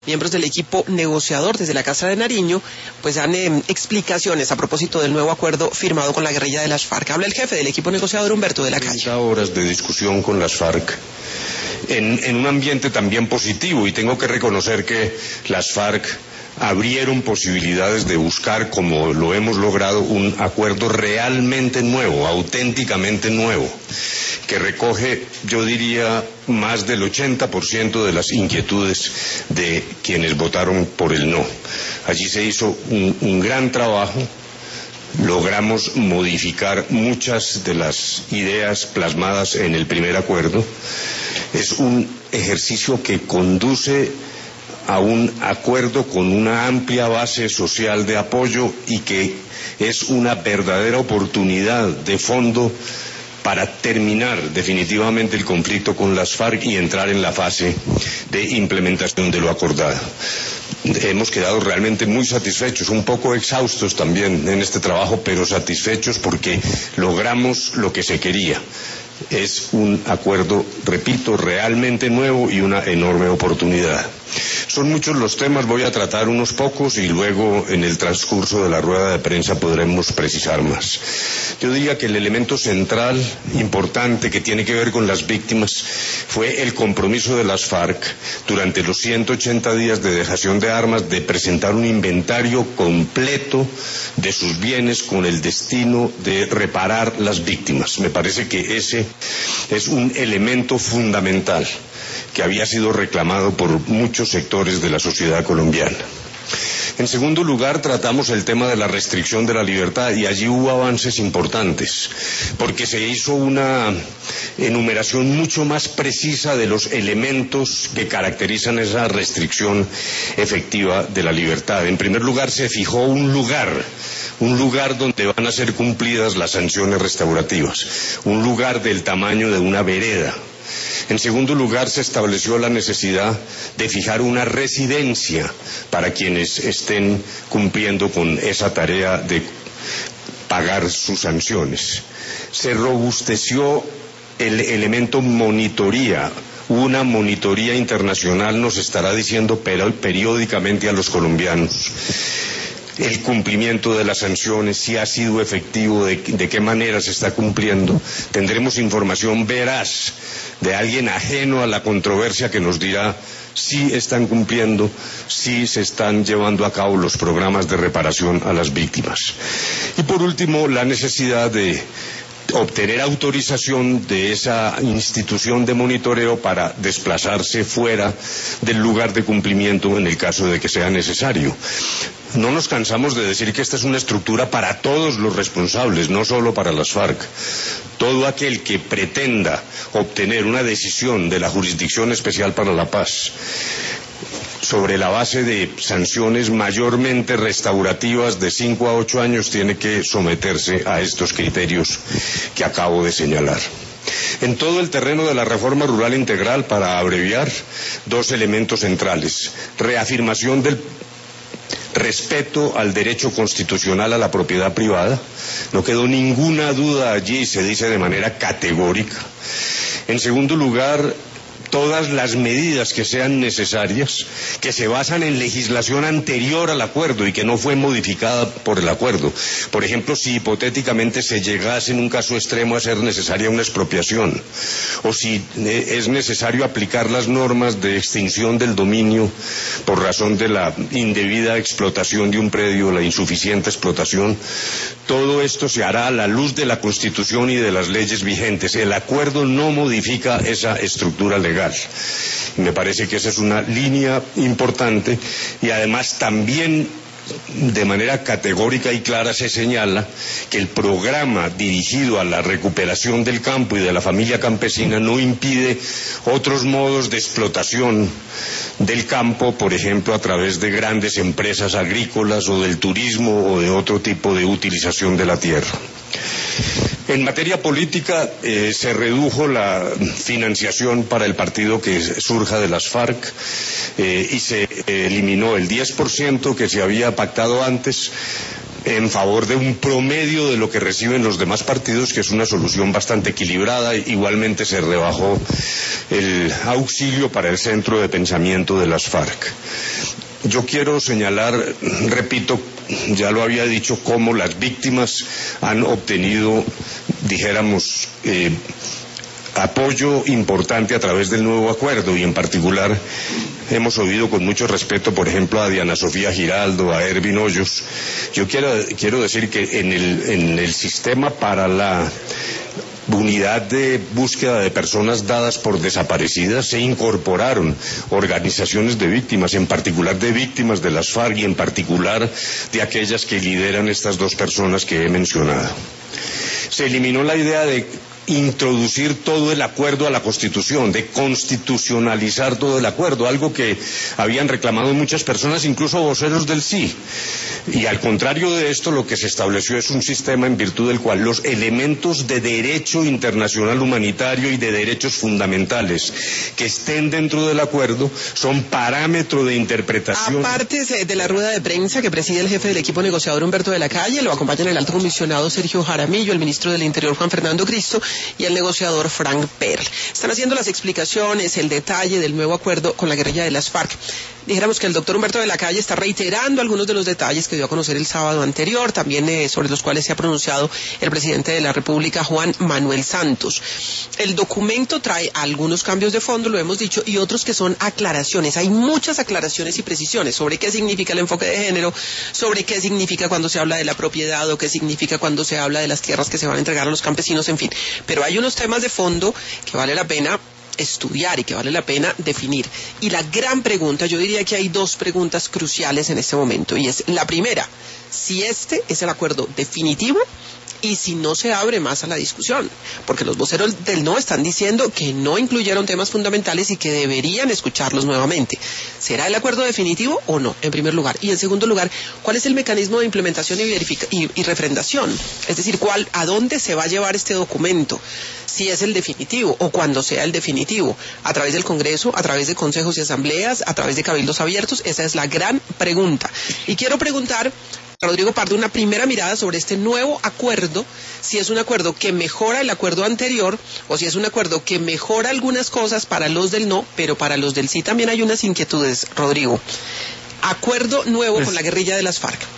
miembros del equipo negociador desde la Casa de Nariño, pues dan explicaciones a propósito del nuevo acuerdo firmado con la guerrilla de las FARC. Habla el jefe del equipo negociador, Humberto de la Calle. 30 horas de discusión con las FARC en un ambiente también positivo, y tengo que reconocer que las FARC abrieron posibilidades de buscar, como lo hemos logrado, un acuerdo realmente nuevo, auténticamente nuevo, que recoge, yo diría, más del 80% de las inquietudes de quienes votaron por el no. Allí se hizo un gran trabajo. Logramos modificar muchas de las ideas plasmadas en el primer acuerdo. Es un ejercicio que conduce a un acuerdo con una amplia base social de apoyo y que es una verdadera oportunidad de fondo para terminar definitivamente el conflicto con las FARC y entrar en la fase de implementación de lo acordado. Hemos quedado realmente muy satisfechos, un poco exhaustos también en este trabajo, pero satisfechos porque logramos lo que se quería. Es un acuerdo, repito, realmente nuevo y una enorme oportunidad. Son muchos los temas, voy a tratar unos pocos y luego en el transcurso de la rueda de prensa podremos precisar más. Yo diría que el elemento central, importante, que tiene que ver con las víctimas, fue el compromiso de las FARC durante los 180 días de dejación de armas de presentar un inventario completo de sus bienes con el destino de reparar las víctimas. Me parece que ese es un elemento fundamental que había sido reclamado por muchos sectores de la sociedad colombiana. En segundo lugar, tratamos el tema de la restricción de la libertad y allí hubo avances importantes, porque se hizo una enumeración mucho más precisa de los elementos que caracterizan esa restricción efectiva de la libertad. En primer lugar, se fijó un lugar donde van a ser cumplidas las sanciones restaurativas, un lugar del tamaño de una vereda. En segundo lugar, se estableció la necesidad de fijar una residencia para quienes estén cumpliendo con esa tarea de pagar sus sanciones. Se robusteció el elemento monitoría. Una monitoría internacional nos estará diciendo periódicamente a los colombianos el cumplimiento de las sanciones, si ha sido efectivo, de qué manera se está cumpliendo. Tendremos información veraz de alguien ajeno a la controversia que nos dirá si están cumpliendo, si se están llevando a cabo los programas de reparación a las víctimas. Y por último, la necesidad de obtener autorización de esa institución de monitoreo para desplazarse fuera del lugar de cumplimiento en el caso de que sea necesario. No nos cansamos de decir que esta es una estructura para todos los responsables, no solo para las FARC. Todo aquel que pretenda obtener una decisión de la Jurisdicción Especial para la Paz sobre la base de sanciones mayormente restaurativas de 5 a 8 años tiene que someterse a estos criterios que acabo de señalar. En todo el terreno de la reforma rural integral, para abreviar, 2 elementos centrales: reafirmación del respeto al derecho constitucional a la propiedad privada. No quedó ninguna duda allí, se dice de manera categórica. En segundo lugar, todas las medidas que sean necesarias, que se basan en legislación anterior al acuerdo y que no fue modificada por el acuerdo. Por ejemplo, si hipotéticamente se llegase en un caso extremo a ser necesaria una expropiación, o si es necesario aplicar las normas de extinción del dominio por razón de la indebida explotación de un predio, la insuficiente explotación, todo esto se hará a la luz de la Constitución y de las leyes vigentes. El acuerdo no modifica esa estructura legal. Y me parece que esa es una línea importante, y además también de manera categórica y clara se señala que el programa dirigido a la recuperación del campo y de la familia campesina no impide otros modos de explotación del campo, por ejemplo a través de grandes empresas agrícolas o del turismo o de otro tipo de utilización de la tierra. En materia política se redujo la financiación para el partido que surja de las FARC y se eliminó el 10% que se había pactado antes en favor de un promedio de lo que reciben los demás partidos, que es una solución bastante equilibrada. Igualmente se rebajó el auxilio para el centro de pensamiento de las FARC. Yo quiero señalar, repito, ya lo había dicho, cómo las víctimas han obtenido, dijéramos, apoyo importante a través del nuevo acuerdo, y en particular hemos oído con mucho respeto, por ejemplo, a Diana Sofía Giraldo, a Ervin Hoyos. Yo quiero decir que en el sistema para la unidad de búsqueda de personas dadas por desaparecidas se incorporaron organizaciones de víctimas, en particular de víctimas de las FARC y en particular de aquellas que lideran estas dos personas que he mencionado. Se eliminó la idea de introducir todo el acuerdo a la Constitución, de constitucionalizar todo el acuerdo, algo que habían reclamado muchas personas, incluso voceros del sí. Y al contrario de esto, lo que se estableció es un sistema en virtud del cual los elementos de derecho internacional humanitario y de derechos fundamentales que estén dentro del acuerdo son parámetro de interpretación. Aparte de la rueda de prensa que preside el jefe del equipo negociador Humberto de la Calle, lo acompañan el alto comisionado Sergio Jaramillo, el ministro del Interior Juan Fernando Cristo y el negociador Frank Perl. Están haciendo las explicaciones, el detalle del nuevo acuerdo con la guerrilla de las FARC. Dijéramos que el doctor Humberto de la Calle está reiterando algunos de los detalles que dio a conocer el sábado anterior, también sobre los cuales se ha pronunciado el presidente de la República, Juan Manuel Santos. El documento trae algunos cambios de fondo, lo hemos dicho, y otros que son aclaraciones. Hay muchas aclaraciones y precisiones sobre qué significa el enfoque de género, sobre qué significa cuando se habla de la propiedad o qué significa cuando se habla de las tierras que se van a entregar a los campesinos, en fin. Pero hay unos temas de fondo que vale la pena estudiar y que vale la pena definir. Y la gran pregunta, yo diría que hay dos preguntas cruciales en este momento, y es la primera, si este es el acuerdo definitivo y si no se abre más a la discusión, porque los voceros del no están diciendo que no incluyeron temas fundamentales y que deberían escucharlos nuevamente. ¿Será el acuerdo definitivo o no, en primer lugar? Y en segundo lugar, ¿cuál es el mecanismo de implementación y refrendación? Es decir, ¿a dónde se va a llevar este documento? Si es el definitivo o cuando sea el definitivo, a través del Congreso, a través de consejos y asambleas, a través de cabildos abiertos. Esa es la gran pregunta. Y quiero preguntar a Rodrigo Pardo una primera mirada sobre este nuevo acuerdo, si es un acuerdo que mejora el acuerdo anterior o si es un acuerdo que mejora algunas cosas para los del no, pero para los del sí también hay unas inquietudes. Rodrigo, acuerdo nuevo con la guerrilla de las FARC.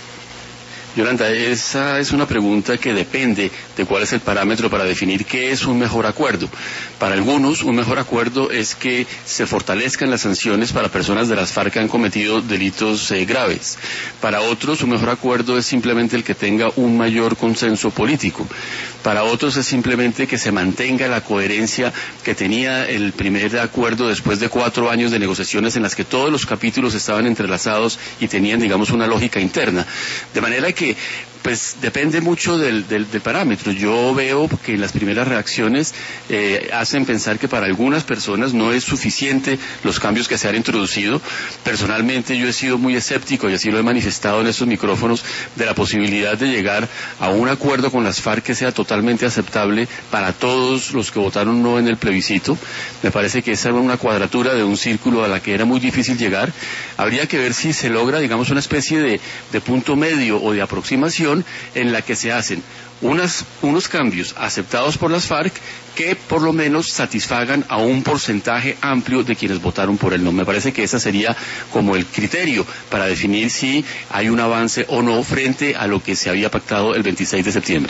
Yolanda, esa es una pregunta que depende de cuál es el parámetro para definir qué es un mejor acuerdo. Para algunos, un mejor acuerdo es que se fortalezcan las sanciones para personas de las FARC que han cometido delitos graves. Para otros, un mejor acuerdo es simplemente el que tenga un mayor consenso político. Para otros es simplemente que se mantenga la coherencia que tenía el primer acuerdo después de 4 años de negociaciones en las que todos los capítulos estaban entrelazados y tenían, digamos, una lógica interna. De manera que pues depende mucho del parámetro. Yo veo que las primeras reacciones hacen pensar que para algunas personas no es suficiente los cambios que se han introducido. Personalmente yo he sido muy escéptico, y así lo he manifestado en estos micrófonos, de la posibilidad de llegar a un acuerdo con las FARC que sea totalmente aceptable para todos los que votaron no en el plebiscito. Me parece que esa era una cuadratura de un círculo a la que era muy difícil llegar. Habría que ver si se logra, digamos, una especie de punto medio o de aproximación en la que se hacen unos cambios aceptados por las FARC que por lo menos satisfagan a un porcentaje amplio de quienes votaron por el no. Me parece que ese sería como el criterio para definir si hay un avance o no frente a lo que se había pactado el 26 de septiembre.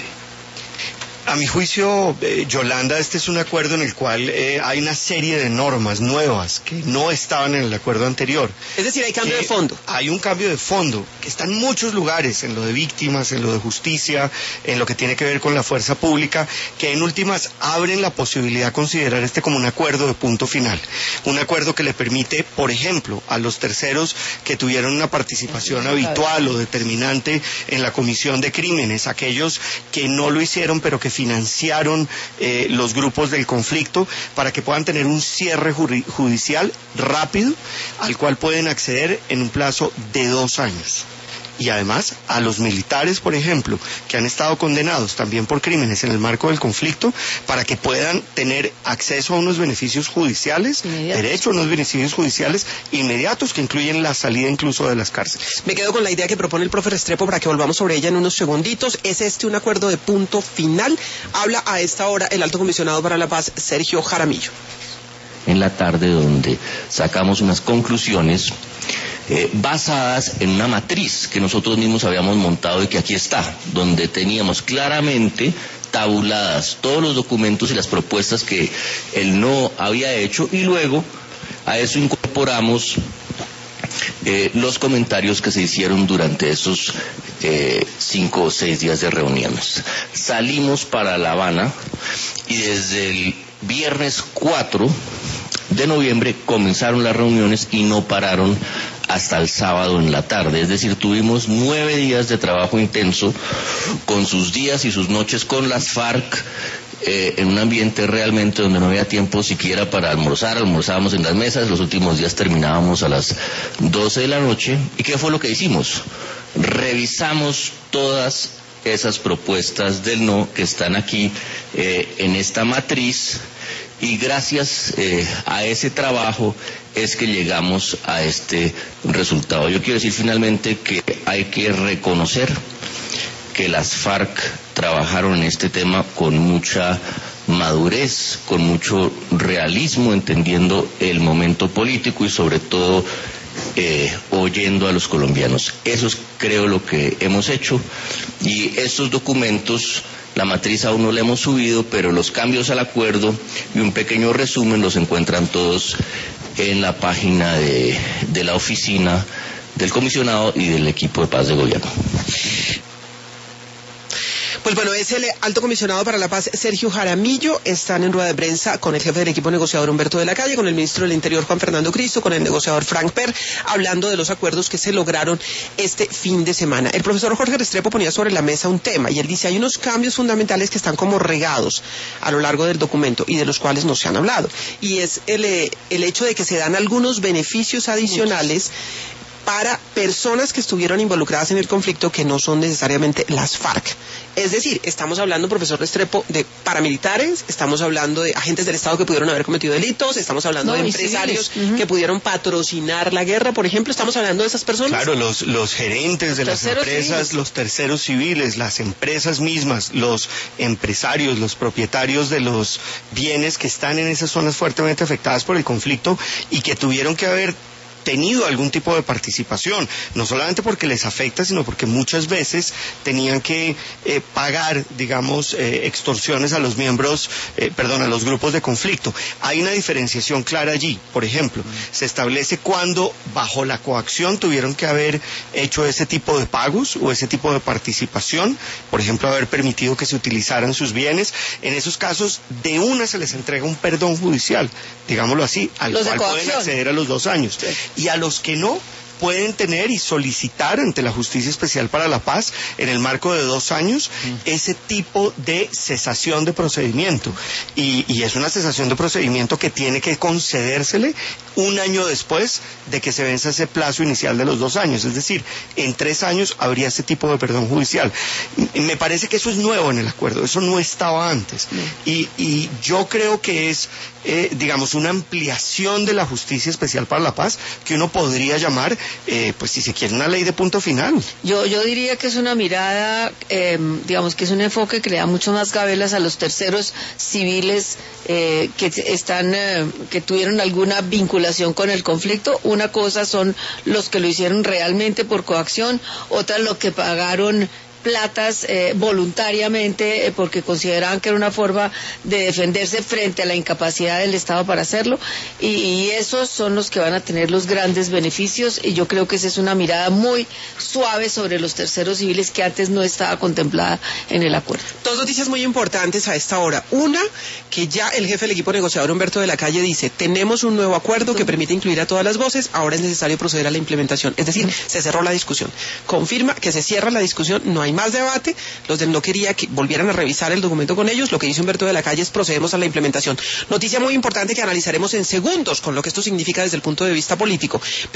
A mi juicio, Yolanda, este es un acuerdo en el cual hay una serie de normas nuevas que no estaban en el acuerdo anterior. Es decir, hay cambio de fondo. Hay un cambio de fondo que está en muchos lugares, en lo de víctimas, en lo de justicia, en lo que tiene que ver con la fuerza pública, que en últimas abren la posibilidad de considerar este como un acuerdo de punto final. Un acuerdo que le permite, por ejemplo, a los terceros que tuvieron una participación habitual o determinante en la comisión de crímenes, aquellos que no lo hicieron pero que financiaron los grupos del conflicto, para que puedan tener un cierre judicial rápido al cual pueden acceder en un plazo de 2 años. y además a los militares, por ejemplo, que han estado condenados también por crímenes en el marco del conflicto, para que puedan tener acceso a unos beneficios judiciales, derecho a unos beneficios judiciales inmediatos que incluyen la salida incluso de las cárceles. Me quedo con la idea que propone el profe Restrepo para que volvamos sobre ella en unos segunditos. ¿Es este un acuerdo de punto final? Habla a esta hora el Alto Comisionado para la Paz, Sergio Jaramillo. En la tarde, donde sacamos unas conclusiones basadas en una matriz que nosotros mismos habíamos montado y que aquí está, donde teníamos claramente tabuladas todos los documentos y las propuestas que el no había hecho, y luego a eso incorporamos los comentarios que se hicieron durante esos 5 o 6 días de reuniones. Salimos para La Habana y desde el viernes 4 de noviembre comenzaron las reuniones y no pararon hasta el sábado en la tarde. Es decir, tuvimos 9 días de trabajo intenso, con sus días y sus noches con las FARC, en un ambiente realmente donde no había tiempo siquiera para almorzar. Almorzábamos en las mesas, los últimos días terminábamos a las 12 de la noche. ¿Y qué fue lo que hicimos? Revisamos todas esas propuestas del no que están aquí en esta matriz, y gracias a ese trabajo es que llegamos a este resultado. Yo quiero decir finalmente que hay que reconocer que las FARC trabajaron en este tema con mucha madurez, con mucho realismo, entendiendo el momento político y sobre todo oyendo a los colombianos. Eso es, creo, lo que hemos hecho, y estos documentos, la matriz aún no la hemos subido, pero los cambios al acuerdo y un pequeño resumen los encuentran todos en la página de la oficina del comisionado y del equipo de paz de gobierno. Pues bueno, es el Alto Comisionado para la Paz, Sergio Jaramillo. Están en rueda de prensa con el jefe del equipo negociador, Humberto de la Calle, con el ministro del Interior, Juan Fernando Cristo, con el negociador Frank Perl, hablando de los acuerdos que se lograron este fin de semana. El profesor Jorge Restrepo ponía sobre la mesa un tema, y él dice, hay unos cambios fundamentales que están como regados a lo largo del documento y de los cuales no se han hablado. Y es el hecho de que se dan algunos beneficios adicionales para personas que estuvieron involucradas en el conflicto que no son necesariamente las FARC. Es decir, estamos hablando, profesor Restrepo, de paramilitares, estamos hablando de agentes del Estado que pudieron haber cometido delitos, estamos hablando de empresarios que pudieron patrocinar la guerra, por ejemplo, estamos hablando de esas personas. Claro, los gerentes de las empresas, los terceros civiles, las empresas mismas, los empresarios, los propietarios de los bienes que están en esas zonas fuertemente afectadas por el conflicto y que tuvieron que haber tenido algún tipo de participación, no solamente porque les afecta, sino porque muchas veces tenían que pagar, digamos, extorsiones a los miembros, a los grupos de conflicto. Hay una diferenciación clara allí. Por ejemplo, se establece cuando bajo la coacción tuvieron que haber hecho ese tipo de pagos o ese tipo de participación, por ejemplo, haber permitido que se utilizaran sus bienes. En esos casos, de una se les entrega un perdón judicial, digámoslo así, al cual pueden acceder a los 2 años. Sí. Y a los que no, pueden tener y solicitar ante la Justicia Especial para la Paz, en el marco de 2 años, ese tipo de cesación de procedimiento. Y es una cesación de procedimiento que tiene que concedérsele 1 año después de que se venza ese plazo inicial de los 2 años. Es decir, en 3 años habría ese tipo de perdón judicial. Me parece que eso es nuevo en el acuerdo, eso no estaba antes. Y yo creo que es, digamos, una ampliación de la Justicia Especial para la Paz que uno podría llamar, pues si se quiere, una ley de punto final. Yo diría que es una mirada, digamos que es un enfoque que le da mucho más gabelas a los terceros civiles que tuvieron alguna vinculación con el conflicto. Una cosa son los que lo hicieron realmente por coacción, otra lo que pagaron platas voluntariamente porque consideraban que era una forma de defenderse frente a la incapacidad del Estado para hacerlo, y esos son los que van a tener los grandes beneficios, y yo creo que esa es una mirada muy suave sobre los terceros civiles que antes no estaba contemplada en el acuerdo. 2 noticias muy importantes a esta hora. Una, que ya el jefe del equipo negociador, Humberto de la Calle, dice, tenemos un nuevo acuerdo que permite incluir a todas las voces, ahora es necesario proceder a la implementación. Es decir, se cerró la discusión. Confirma que se cierra la discusión, no hay más debate. Los del no quería que volvieran a revisar el documento con ellos. Lo que dice Humberto de la Calle es procedemos a la implementación. Noticia muy importante que analizaremos en segundos con lo que esto significa desde el punto de vista político.